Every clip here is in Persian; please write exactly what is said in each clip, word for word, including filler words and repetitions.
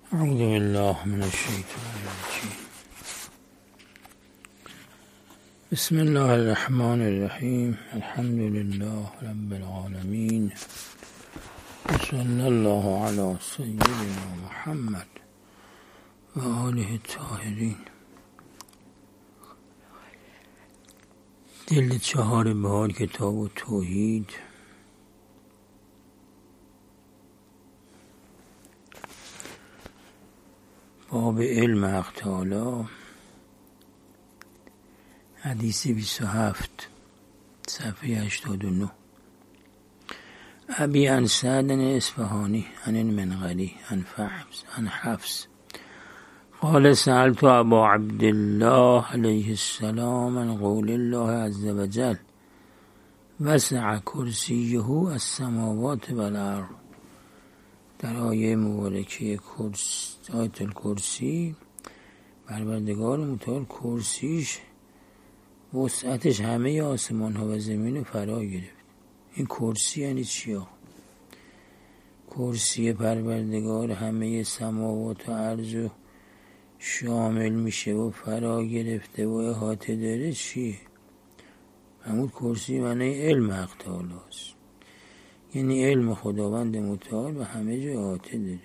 اعوذ بالله من الشیطان الرجیم. بسم الله الرحمن الرحیم. الحمد لله رب العالمین و صلی الله علی سیدنا محمد و آله الطاهرین. جلد چهار بهار کتاب التوحید، باب علم حق تعالی، حدیث بیست و هفت، صفحه هشتاد و نه. ابی عن سعد اصفهانی عن المنقری عن فحفظ عن حفص قال سألت ابا عبدالله علیه السلام عن قول الله عز وجل وسع کرسیه السماوات والارض. در آیه مبارکه کرس آیت الکرسی پروردگار متعال کرسیش وسعتش همه آسمان ها و زمین رو فرا گرفت. این کرسی یعنی چیا؟ کرسی پروردگار همه سماوات و ارض رو شامل میشه و فرا گرفته و احاطه داره. چیه؟ همون کرسی معنی علم حق تعالی است، یعنی علم خداوند متعال و همه جا احاطه داره.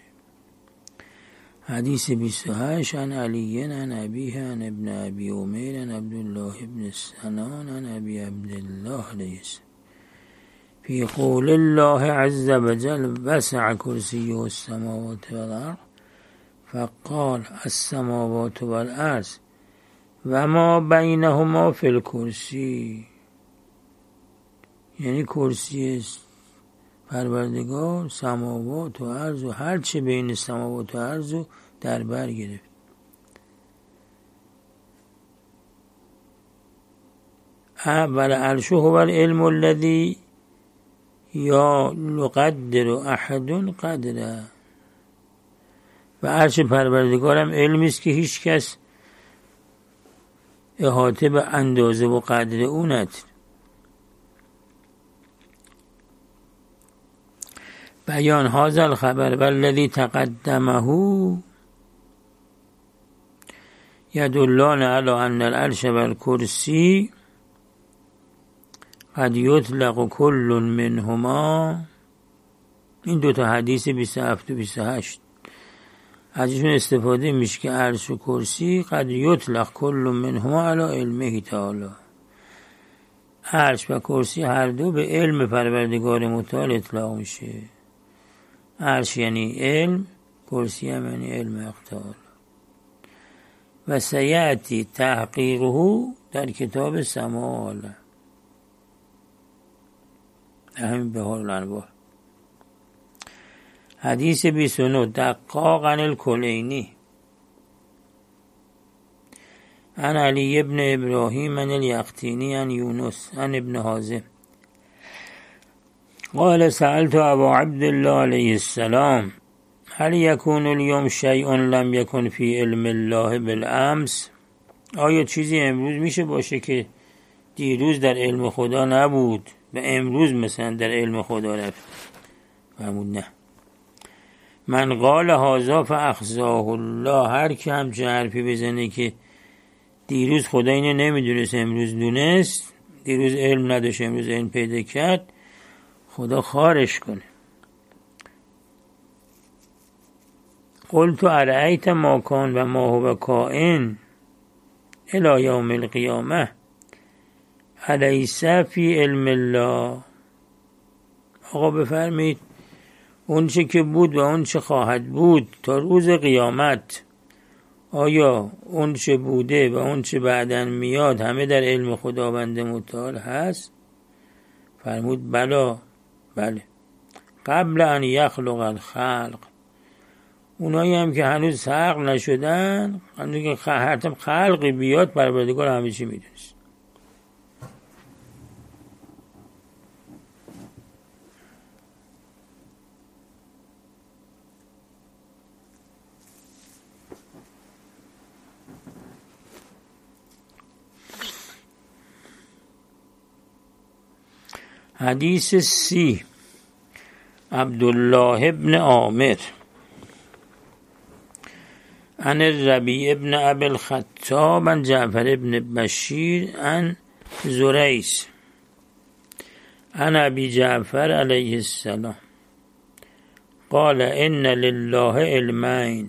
حدیث بیست و هشت عن علی عن ابیه عن ابن ابی عمیر عن عبدالله ابن سنان عن ابی عبدالله علیه السلام فی قول الله عز وجل وسع کرسیه السماوات والارض فقال السماوات والارض و ما بینهما فی الکرسی. یعنی کرسی پروردگار سماوات و ارض و هر چه بین سماوات و ارض رو در بر گرفت. اول عرشه هو العلم الذی یا لقدر احد قدره. و عرش پروردگارم علمی است که هیچ کس احاطه به اندازه و قدر او نداره. بیان هذا الخبر والذی تقدمه یدلان علی ان العرش والکرسی قد یطلق کل منهما. این دوتا حدیث بیست و هفت و بیست و هشت ازشون استفاده میشه که عرش و کرسی قد یطلق کل منهما علی علمه تعالی. عرش و کرسی هر دو به علم پروردگار متعال اطلاق میشه. عرش یعنی علم، کرسی هم یعنی علم حق تعالی. و سیأتی تحقیقه در کتاب سما همین بهار الانوار. حدیث بیست و نه دقاق عن الکلینی عن علی ابن ابراهیم عن الیقطینی عن یونس عن ابن حازم قال سألت ابا عبدالله علیه السلام هل یکون اليوم شیء لم یکن فی علم الله بالامس. آیا چیزی امروز میشه باشه که دیروز در علم خدا نبود و امروز مثلا در علم خدا رفت؟ فرمود نه. من قال هذا فاخزاه الله. هر کی همچه حرفی بزنه که دیروز خدا اینو نمیدونست امروز دونست، دیروز علم نداشت امروز علم پیدا کرد، خدا خارش کنه. قلت ارأیت ما کان و ما هو کائن الی یوم القیامه الیس فی علم الله. آقا بفرمایید اون چه که بود و اون چه خواهد بود تا روز قیامت، آیا اون چه بوده و اون چه بعداً میاد همه در علم خداوند متعال هست؟ فرمود بلا بله. قبل ان یخلق الخلق. اونایی هم که هنوز خلق نشدن، هنوز که هر خلقی بیاد پروردگار همه چی میدونست. حدیث سی عبدالله ابن عامر عن الربيع ابن ابي الخطاب عن جعفر ابن بشير عن زريس عن ابي جعفر عليه السلام قال ان لله علمين.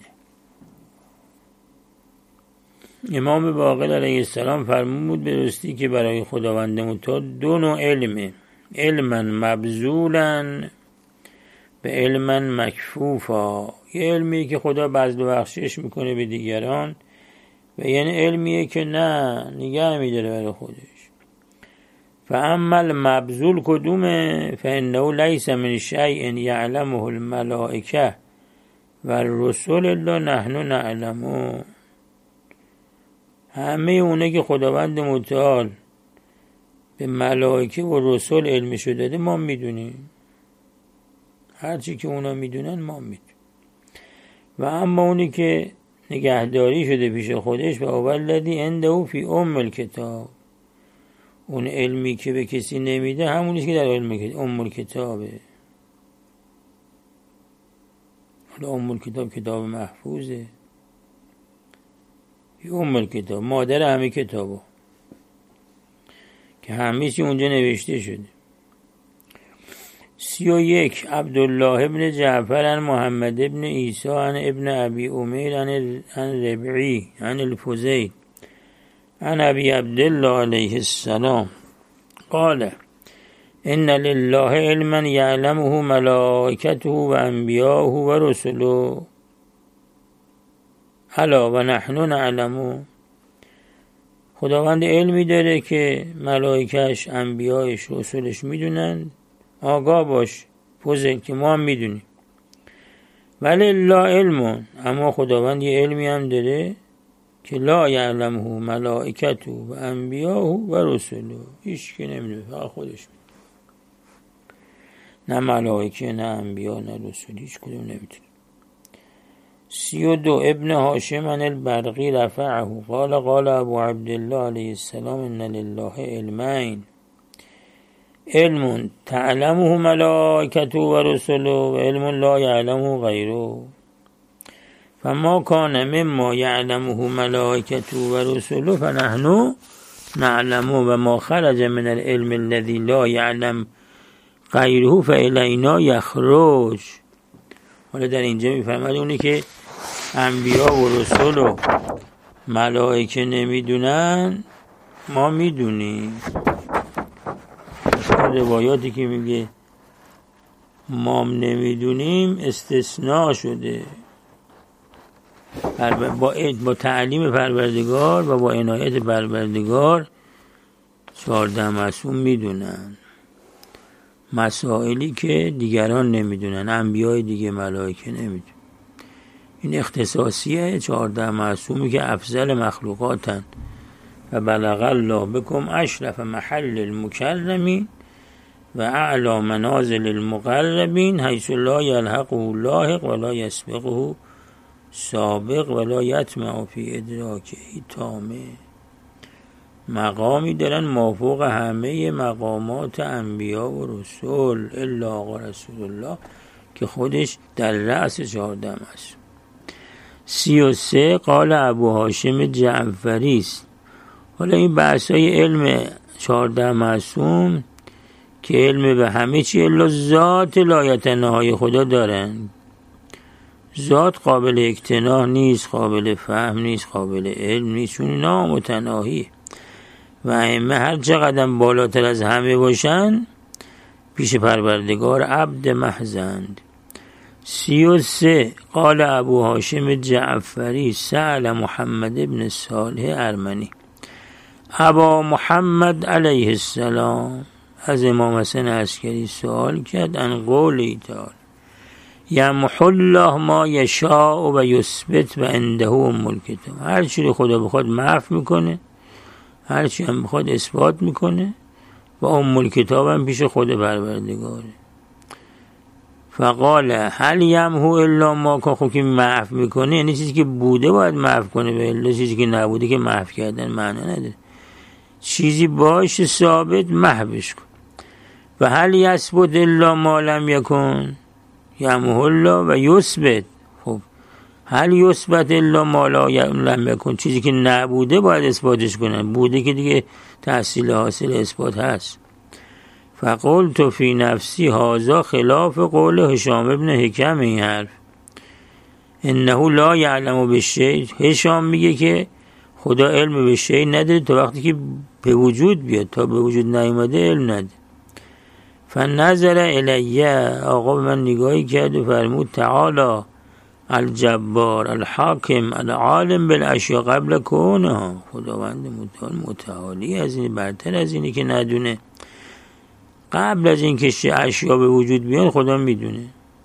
امام باقر علیه السلام فرمود به درستی که برای خداوند متعال دو نوع علمه، علما مبذولا به علما مکفوفا. یه علمیه که خدا بذل و بخشش میکنه به دیگران و یعنی علمیه که نه نگه میداره برای خودش. فاما المبذول کدومه؟ فانه لیس من شیء یعلمه الملائکه و الرسل الا نحن نعلمه. همه اونه که خداوند متعال به ملائکه و رسول علمشو داده ما میدونیم، هرچی که اونا میدونن ما میدونیم. و اما اونی که نگهداری شده پیش خودش و اولدی عنده فی ام الکتاب، اون علمی که به کسی نمیده همونیست که در علم ام الکتابه. حالا ام الکتاب کتاب محفوظه، فی ام الکتاب مادر همه کتابه که همه چی اونجا نوشته شده. سی و یک عبدالله ابن جعفر عن محمد ابن عیسی عن ابن ابی امیر عن ربعی عن الفضیل عن ابی عبدالله علیه السلام قال ان لله علما یعلمه ملائکته و انبیاءه و رسله الا و نحن نعلمه. خداوند علمی داره که ملائکش، انبیایش، رسولش میدونن. آگاه باش فوزه که ما هم میدونیم. ولی لا علم، اما خداوند یه علمی هم داره که لا یعلمه ملائکته و انبیاءه و رسوله. هیچ که نمیدونه، فقط خودش میدونه. نه ملائکه، نه انبیا، نه رسول، هیچ کدوم نمیدونه. سی و دو ابن هاشم عن البرقی رفعه قال قال ابو عبدالله علیه السلام ان لله علمین علم تعلمه ملائکته و رسله و علم لا یعلمه غیره فما کان مما یعلمه ملائکته و رسله فنحن نعلمه و ما خرج من العلم الذي لا یعلم غیره فالینا یخرج. حالا در اینجا میفهمد اونی که انبیا و رسول و ملائکه نمیدونن ما میدونیم. روایاتی که میگه ما نمیدونیم استثناء شده با با تعلیم پروردگار و با عنایت پروردگار. چهارده معصوم میدونن مسائلی که دیگران نمیدونن، انبیای دیگه، ملائکه نمیدونن. این اختصاصیه چهارده معصومی که افضل مخلوقاتن و بلغ الله بكم اشرف محل المکرمین و اعلی منازل المقربین حیث لا یلحقه لاحق ولا یسبقه سابق ولا یطمع فی ادراکه تامه. مقامی دارن مافوق همه مقامات انبیا و رسول الا آقا رسول الله که خودش در رأس چهارده است. سی و سه قال ابو هاشم جعفری است. حالا این بحثای علم چهارده معصوم که علم به همه چی الا ذات لایتناهای خدا دارن. ذات قابل اکتناح نیست، قابل فهم نیست، قابل علم نیست، چون نامتناهی و ائمه هر چقدر بالاتر از همه باشن پیش پروردگار عبد محضند. سی و سه قال ابو هاشم جعفری سأل محمد ابن صالح ارمنی ابا محمد علیه السلام از امام حسن عسکری سوال کرد ان قولی تعالی یمحو الله ما یشاء و یثبت و عنده ام الکتاب. هر چی خدا بخواد محو میکنه، هر چی هم بخواد اثبات میکنه و ام الکتاب هم پیش خود پروردگاره. فقال هل یمحو الا ما که که محو میکنه، یعنی چیزی که بوده باید محو کنه، به الا چیزی که نبوده که محو کردن معنا نداره. چیزی باشه ثابت محوش کن. و هل یثبت الا ما لم یکن یمحو الله و یثبت. خب هل یثبت الا ما لا لم یکن، چیزی که نبوده باید اثباتش کنن، بوده که دیگه تحصیل حاصل اثبات هست. فقلت فی نفسی هذا خلاف قول هشام ابن حکم، این حرف انه لا یعلم بالشیء، هشام میگه که خدا علم به شیء نداره تا وقتی که به وجود بیاد، تا به وجود نیومده علم نداره. فنظر الیه، آقا به من نگاهی کرد و فرمود تعالی الجبار الحاکم العالم بالاشیاء قبل کونها، خداوند متعال متعالی از این، برتر از اینی که ندونه، قبل از این که اشیاء به وجود بیان خدا میدونه.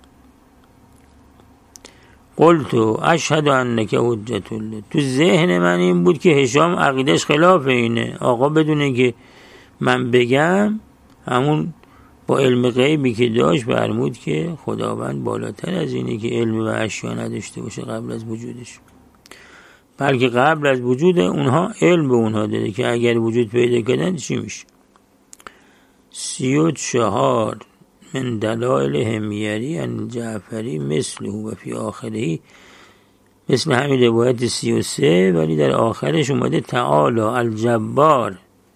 قلت اشهد انک حجت الله، تو ذهن من این بود که هشام عقیدش خلاف اینه، آقا بدونه که من بگم، همون با علم غیبی که داشت فرمود که خداوند بالاتر از اینه که علم و اشیاء نداشته باشه قبل از وجودش، بلکه قبل از وجود اونها علم به اونها داده که اگر وجود پیدا کردن چی میشه. سی و چهار من دلائل همیری ان جعفری مثله و فی آخره، مثل همین روایت سی و سه ولی در آخرش اومده تعالی الجبار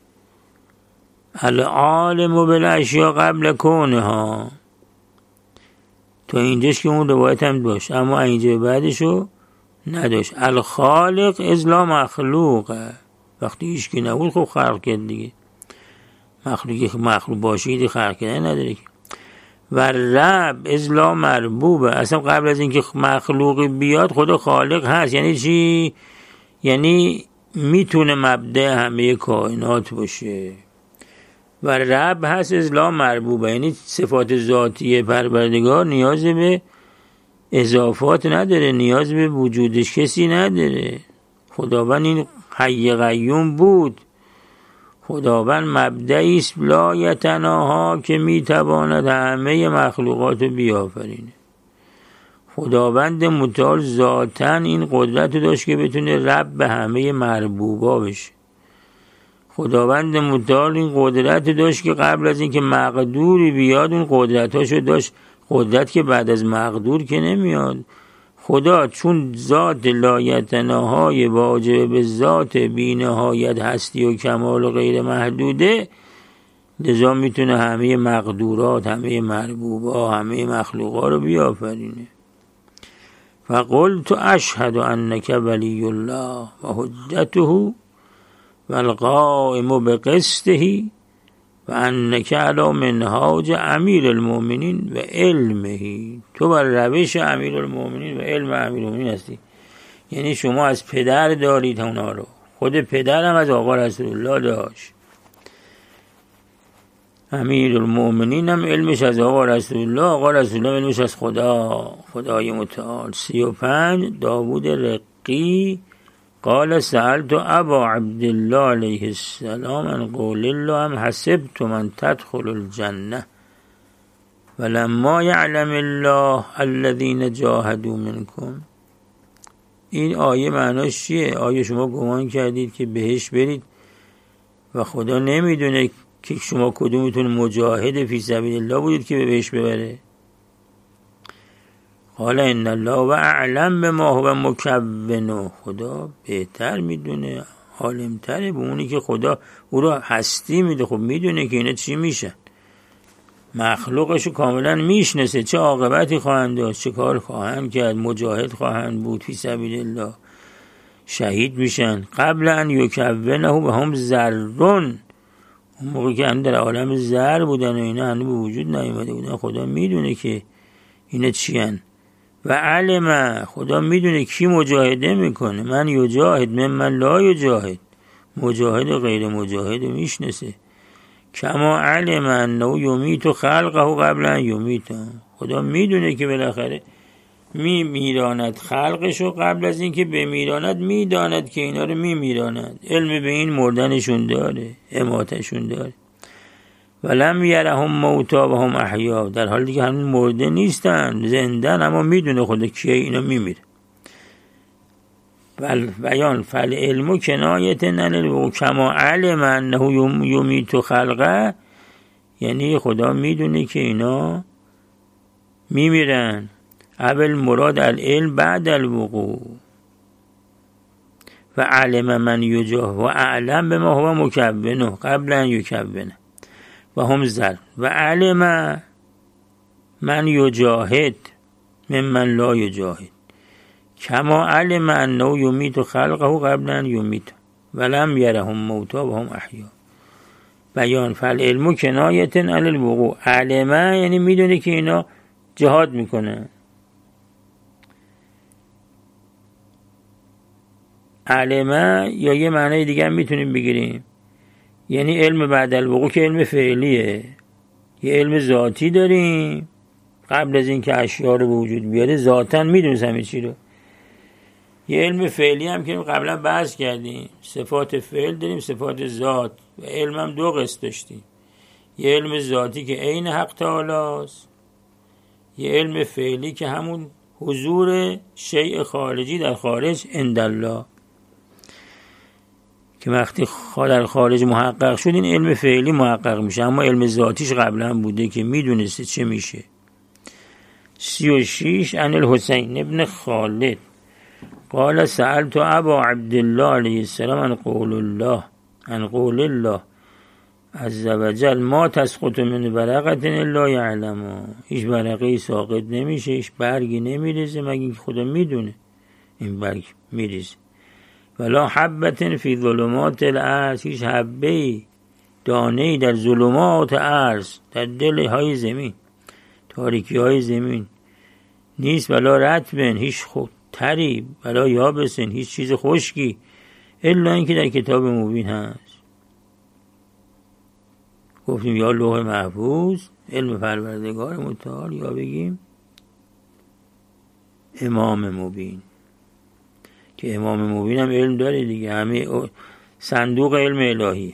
العالم بالاشیاء قبل کونها، تو اینجاش که اون روایت هم داشت اما اینجا بعدشو نداشت. الخالق از لا مخلوق، وقتی هیچ کی نبود خب خلق کرد دیگه، مخلوقی مخلوق باشید خلق کردن نداره که. و رب از لا مربوبه، اصلا قبل از اینکه مخلوقی بیاد خدا خالق هست. یعنی چی؟ یعنی میتونه مبدأ همه کائنات باشه. و رب هست از لا مربوبه، یعنی صفات ذاتی پروردگار نیاز به اضافات نداره، نیاز به وجودش کسی نداره. خداوند این حی قیوم بود، خداوند مبدعی است لا یتناها که میتواند همه مخلوقات رو بیافرینه. خداوند متعال ذاتن این قدرت رو داشت که بتونه رب به همه مربوبا بشه. خداوند متعال این قدرت داشت که قبل از اینکه مقدوری بیاد اون قدرتاشو داشت، قدرت که بعد از مقدور که نمیاد. خدا چون ذات لایتناهای واجب به ذات بینهایت هستی و کمال و غیر محدوده، لذا میتونه همه مقدورات، همه مربوبا، همه مخلوقا رو بیافرینه. فقلت اشهد انک ولی الله و حجته و القائم بقسطه و انک علی منهاج امیر المؤمنین و علمه، تو بر روش امیر المؤمنین و علم امیر المؤمنین هستی. یعنی شما از پدر دارید اونا رو، خود پدر هم از آقا رسول الله داشت. امیر المؤمنین هم علمش از آقا رسول الله، آقا رسول الله علمش از خدا، خدای متعال. سی و پنج داوود رقی قال سألت ابا عبدالله علیه السلام ان قول الله ام حسبت من تدخل الجنه ولما یعلم الله الذین جاهدوا منکم. این آیه معناش چیه؟ آیه شما گمان کردید که بهش برید و خدا نمیدونه که شما کدومتون مجاهد فی سبیل الله بودید که بهش ببره. قال ان الله و اعلم بما هو مکون، خدا بهتر میدونه، عالمتره به اونی که خدا او را هستی میده. خب میدونه که اینا چی میشن، مخلوقشو کاملا میشناسه، چه عاقبتی خواهند داشت، چه کار خواهند کرد، مجاهد خواهند بود فی سبیل الله، شهید میشن. قبل ان یکونه و هم ذرون، اون موقع که هم در عالم ذر بودن و اینا هنوز به وجود نیامده بودن، خدا میدونه که اینا چی هن. و علم، خدا میدونه کی مجاهده میکنه، من یجاهد من من لا یجاهد، مجاهد و غیر مجاهد رو میشناسه. کما علم انه یمیت خلقه قبل ان یمیت، خدا میدونه که بالاخره می میراند خلقشو قبل از اینکه بمیراند، میداند که اینا رو میمیراند، علم به این مردنشون داره، اماتشون داره. ولم یرهم موتا و هم احیا، در حالی که همون مرده نیستن، زندن، اما میدونه خدا کیه اینا میمیره. بل بیان فل علم کنایت نل کما علم انه یمیت خلقه، یعنی خدا میدونه که اینا میمیرن. اول مراد العلم بعد الوقوع و علم من یجاه و اعلم به ما هو مکونه قبل ان یکونه و هم زل و علم من یجاهد ممن لا یجاهد کما علم انه یمیت خلقه قبل ان یمیت ولم یرهم موتا و هم احیا. بیان فالعلم کنایت عن الوقوع. علم یعنی میدونه که اینا جهاد میکنه. علم یا یه معنی دیگه هم میتونیم بگیریم، یعنی علم بعد الوقوع که علم فعلیه. یه علم ذاتی داریم قبل از این که اشیاء رو به وجود بیاره ذاتاً میدونیم همه چی رو. یه علم فعلی هم که قبلا بحث کردیم، صفات فعل داریم، صفات ذات، و علم هم دو قسم داشتیم. یه علم ذاتی که عین حق تعالی است، یه علم فعلی که همون حضور شیء خارجی در خارج عند الله که وقتی در خارج محقق شد این علم فعلی محقق میشه، اما علم ذاتیش قبلا بوده که میدونسته چه میشه. سی و شیش عن الحسین ابن خالد قال سألت ابا عبدالله علیه السلام عن قول الله عن قول الله عز وجل ما تسقط من ورقة الا یعلم. هیچ ورقه ساقط نمیشه، هیچ برگی نمیریزه مگه اینکه خدا میدونه این برگ میریزه. ولا حبة فی ظلمات الارض، هیچ حبه دانه‌ای در ظلمات ارض، در دل های زمین، تاریکی های زمین نیست. ولا رطب، هیچ خود تری، ولا یابسن، هیچ چیز خشکی، الا اینکه در کتاب مبین هست. گفتیم یا لوح محفوظ علم پروردگار متعال، یا بگیم امام مبین که امام مبین هم علم داره دیگه، همه صندوق علم الهی.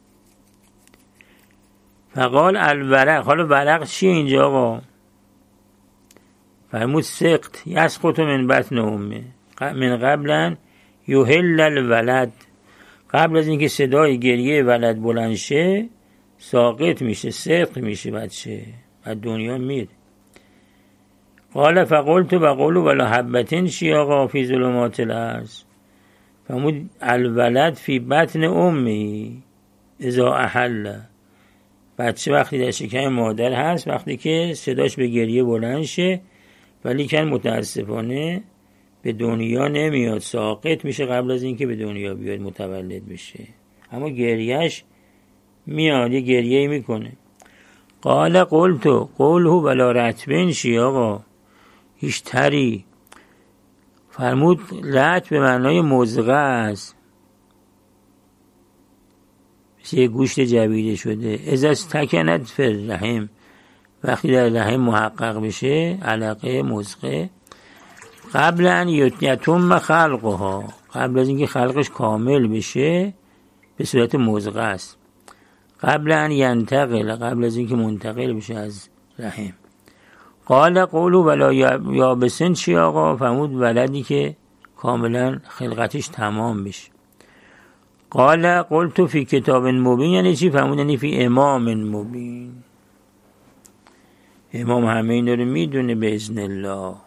فقال الورق. حالا ورق چیه اینجا آقا؟ فرمود سقط یسقط من بطن امه من قبلا یحل الولد، قبل از اینکه صدای گریه ولد بلند شه ساقط میشه، سقط میشه بچه و دنیا میره. قال فقلت بقولوا ولا حبتين شیاقا فی ظلمات الارض. فرمود الولد فی بطن امه اذا احل، بچه وقتی در شکم مادر هست وقتی که صداش به گریه بلند شه، ولی که متاسفانه به دنیا نمیاد، ساقط میشه قبل از اینکه به دنیا بیاد متولد بشه، اما گریهش میاد، یه گریه میکنه. قال قلت قوله ولا رطب شیاقا، هیچ تری. فرمود رطب به معنای مزغه است، یه گوشت جویده شده. از از تکنت فر رحم، وقتی در رحم محقق بشه علقه مزغه. قبل ان یتم خلقها، قبل از اینکه خلقش کامل بشه به صورت مزغه است. قبل ان ینتقل، قبل از اینکه منتقل بشه از رحم. قال قولوا ولا یابسن چی آقا؟ فرمود ولدی که کاملا خلقتش تمام بشه. قال قلت فی کتاب مبین یعنی چی؟ فرمود یعنی فی امام مبین، امام همه این رو میدونه به اذن الله.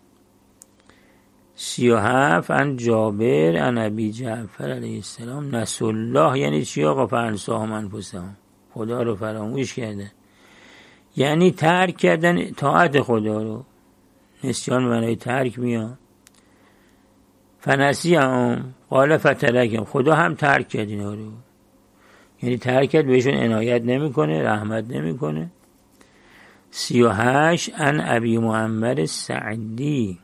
سی و هفت عن جابر عن ابی جعفر علیه السلام نسوا الله یعنی چی آقا؟ فانساهم انفسهم، خدا رو فراموش کردن، یعنی ترک کردن طاعت خدا رو. نسیان معنای ترک میاد. فنسیهم قال فترکهم، خدا هم ترک کرد اینا رو، یعنی ترک کرد، بهشون عنایت نمیکنه، رحمت نمیکنه. سی و هشت عن ابی معمر سعدی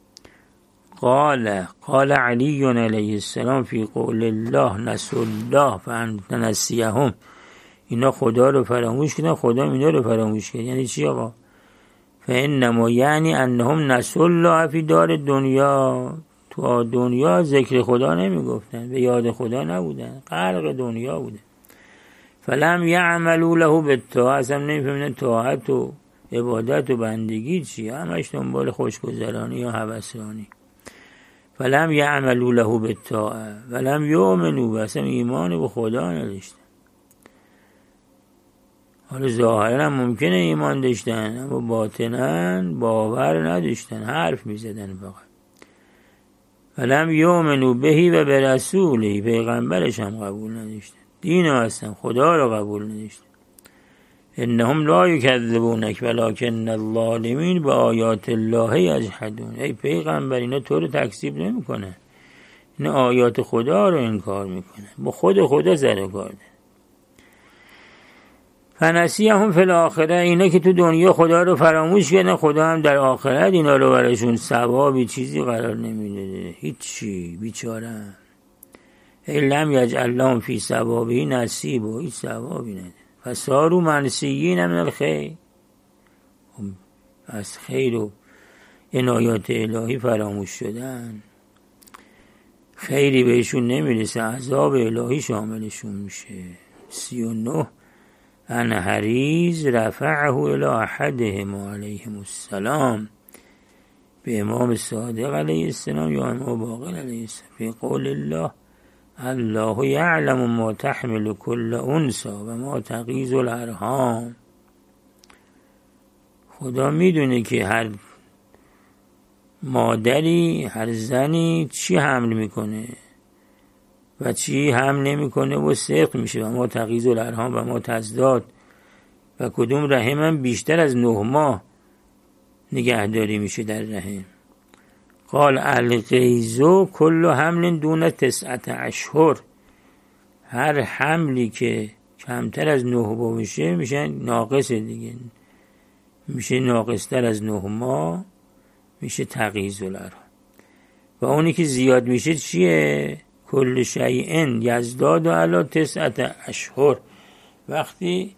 قال قال علی علیه السلام فی قول الله نسوا الله فنسیهم، اینا خدا رو فراموش کردن، خدا اینا رو فراموش کرد. یعنی چی آقا؟ فانما یعنی انهم نسوا الله فی دار دنیا، تو دنیا ذکر خدا نمیگفتن، به یاد خدا نبودن، غرق دنیا بودن. فلم یعملوا له بالطاعه، اصلا نمیفهمیدن طاعت و عبادت و بندگی چی، همش دنبال خوشگذرانی و هوسرانی. فلم یعملوا له بالطاعه ولم یؤمنوا، اصلا ایمان به خدا نداشتن. حالا ظاهرا ممکنه ایمان داشتن اما باطنا باور نداشتن، حرف میزدن فقط. ولم یؤمنوا بهی و به رسولی، پیغمبرش هم قبول نداشتن، دین هستن خدا رو قبول نداشتن. انهم لا یکذبونک ولکن الظالمین به آیات الله یجحدون. ای پیغمبر اینا تو رو تکذیب نمیکنه، اینا آیات خدا رو انکار میکنه، با خود خدا سر کار داره. فنسیهم فی الاخره، اینا که تو دنیا خدا رو فراموش کردن، خدا هم در آخرت اینا رو براشون ثوابی چیزی قرار نمیده، هیچی، بیچاره. ای لم یجعل لهم فی ثوابه نصیب، و هیچ ثوابی نده. فصاروا منسیین من الخیر، از خیر و عنایات الهی فراموش شدن، خیری بهشون نمیرسه، عذاب الهی شاملشون میشه. سی و نه ان حریز رفعه الی احدهم علیهم السلام، به امام صادق علیه السلام یا امام باقر علیه السلام، فی قول الله الله یعلم ما تحمل کل انثی و ما تغیض الارحام. خدا میدونه که هر مادری، هر زنی چی حمل میکنه و چی حمل نمیکنه و سقط میشه. و ما تغیض الارحام و ما تزداد، و کدوم رحم هم بیشتر از نه ماه نگهداری میشه در رحم. قال الغیض کل حمل دون تسعت اشهر، هر حملی که کمتر از نه ماه میشه میشه ناقص دیگه، میشه ناقصتر از نه ماه میشه تغیض الارحام. و اونی که زیاد میشه چیه؟ کل شیء یزداد علی تسعت اشهر، وقتی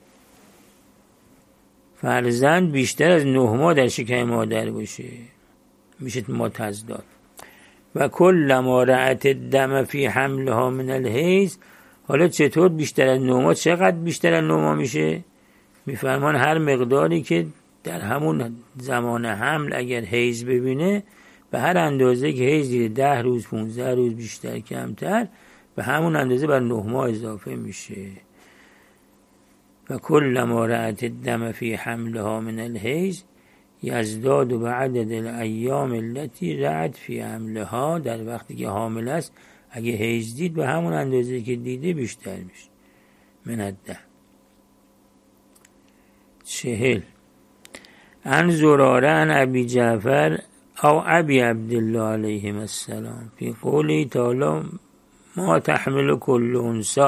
فرزند بیشتر از نه ماه در شکم مادر باشه میشه ما تزداد. و کل ما رأت الدم فی حملها من الحیض، حالا چطور بیشتر از نه ماه؟ چقدر بیشتر از نه ماه میشه؟ میفرمان هر مقداری که در همون زمان حمل اگر حیض ببینه، به هر اندازه که حیض دیده، ده روز، پونزده روز، بیشتر کمتر، به همون اندازه بر نه ماه اضافه میشه. و کل ما رأت الدم فی حملها من الحیض یزداد و بعدد الایام التي رأت فی حملها، در وقتی که حامل است اگه حیض دید به همون اندازه که دیده بیشتر میشه. من الدم. چهل ان زراره ان ابی جعفر او ابی عبدالله علیهم السلام فی قولی تعالی ما تحمل کل انثی،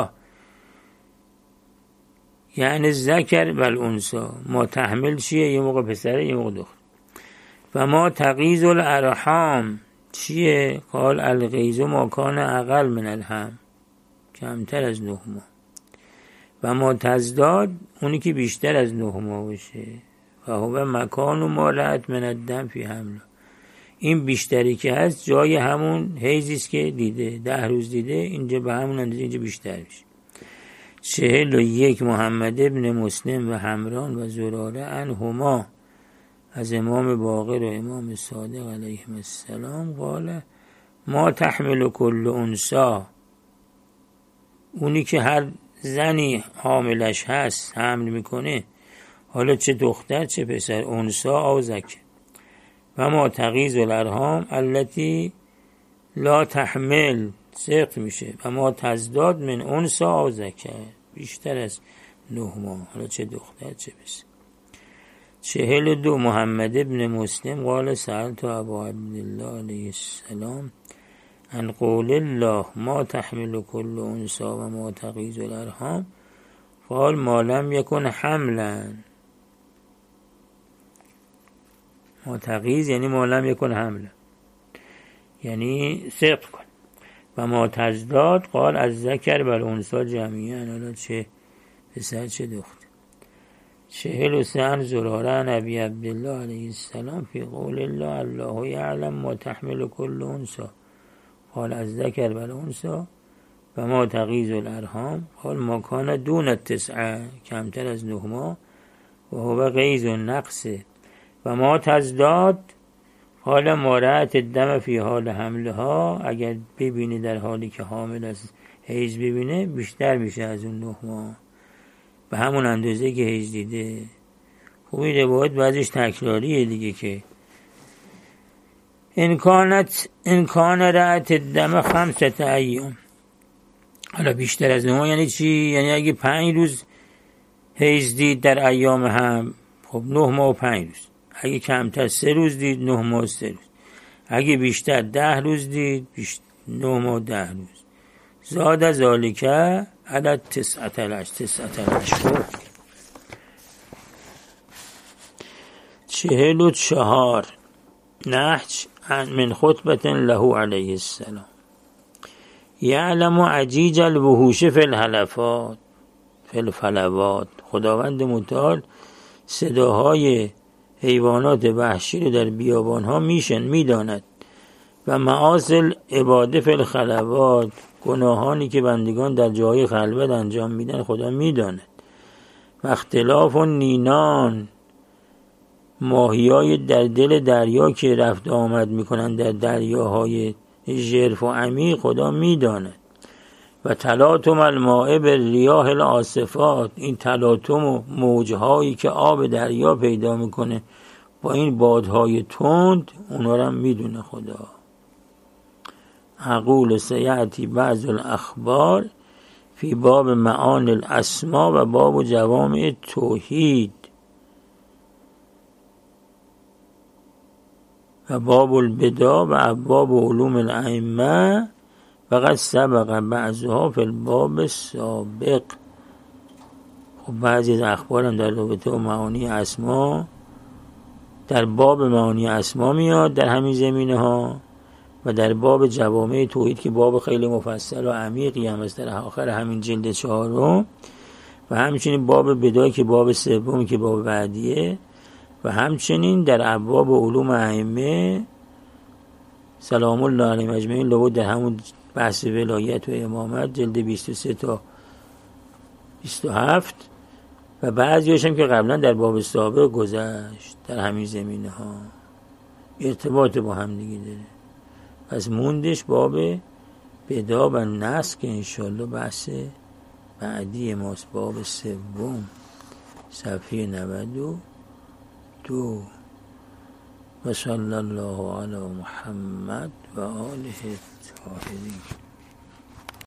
یعنی ذکر و الانثی. ما تحمل چیه؟ یه موقع پسره یه موقع دختر. و ما تغیض الارحام چیه؟ قال الغیض ما کان اقل من الحمل، کمتر از نه ماه. و ما تزداد اونی که بیشتر از نه ماه باشه. و هو مکان و ما رأت من الدم فی حمل، این بیشتری که هست جای همون حیضی است که دیده، ده روز دیده، اینجا به همون اندازه اینجا بیشتر میشه. چهل و یک محمد ابن مسلم و حمران و زراره عنهما، از امام باقر و امام صادق علیهم السلام، قال ما تحمل کل انثی، اونی که هر زنی حاملش هست، حمل میکنه، حالا چه دختر چه پسر، انثی او ذکر. و ما تغیض الارحام التي لا تحمل، سقط میشه. و ما تزداد من انثی او ذکر، بیشتر از نه ماه، حالا چه دختر چه پسر. چهل و دو محمد ابن مسلم قال سألت ابا عبدالله علیه السلام عن قول الله ما تحمل کل انثی و ما تغیض الارحام، قال ما لم یکن حملا. ما تغیض یعنی ما لم یکن حملا، یعنی سقط کن. و ما تزداد قال از ذکر بر انثی جمیعا، حالا چه پسر چه دختر. چهل و سه ان زراره نبی عبدالله علیه السلام فی قول الله الله یعلم ما تحمل کل انثی، قال از ذکر بر انثی. و ما تغیض الارحام قال ما کان دون التسعه، کمتر از نه ماه، و هو غیض النقص. و ما تزداد قال ما رأت الدم فی حال حملها، اگر ببینه در حالی که حامل است حیض ببینه بیشتر میشه از اون نه ماه. به همون اندازه که حیض دیده. خب این روایت بعضش تکراریه دیگه که امکانت امکان رأت دم خمسة ایام. حالا بیشتر از نه یعنی چی؟ یعنی اگه پنج روز حیض دید در ایام هم، خب نه ماه و پنج روز. اگه کمتر سه روز دید، نه ماه و سه روز. اگه بیشتر ده روز دید، بیشتر نه ماه و ده روز. زاد ذالکه عدد تسعت الاشهر تسعت الاشهر چهل و چهار. نهج من خطبة له علیه السلام. یعلم عجیج الوحوش فی الحلفات فی الفلوات. خداوند متعال صداهای حیوانات وحشی رو در بیابان ها میشن میداند. و معاصل عباده فی الخلوات، گناهانی که بندگان در جای خلوت انجام میدن خدا میداند. و اختلاف و نینان، ماهیای در دل دریا که رفت آمد میکنن در دریاهای ژرف و عمیق خدا میداند. و تلاطم الماء بالریاح العاصفات، این تلاطم و موجهایی که آب دریا پیدا میکنه با این بادهای تند، اونا رو هم میدونه خدا. اقول سیأتی بعض الاخبار فی باب معانی الاسما و باب جوامع توحید و باب البدع و ابواب علوم الائمه و قد سبق بعضها فی الباب السابق. خب بعضی از اخبار هم در رابطه با معانی اسما در باب معانی اسما میاد در همین زمینه ها، و در باب جوامع توحید که باب خیلی مفصل و عمیقی هم است در آخر همین جلد چهارم، و همچنین باب بدع که باب سوم که باب بعدیه، و همچنین در ابواب علوم ائمه سلام الله علیهم اجمعین لابد در همون بحث ولایت و امامت جلد بیست و سه تا بیست و هفت، و بعضیش هم که قبلا در باب سابق گذشت در همین زمینه ها ارتباط با هم دیگه داره. پس موندش باب بدع و نسخ که انشالله بحث بعدی ماست، باب سوم صفحه نود و دو. و صلی الله علی محمد و آله الطاهرین.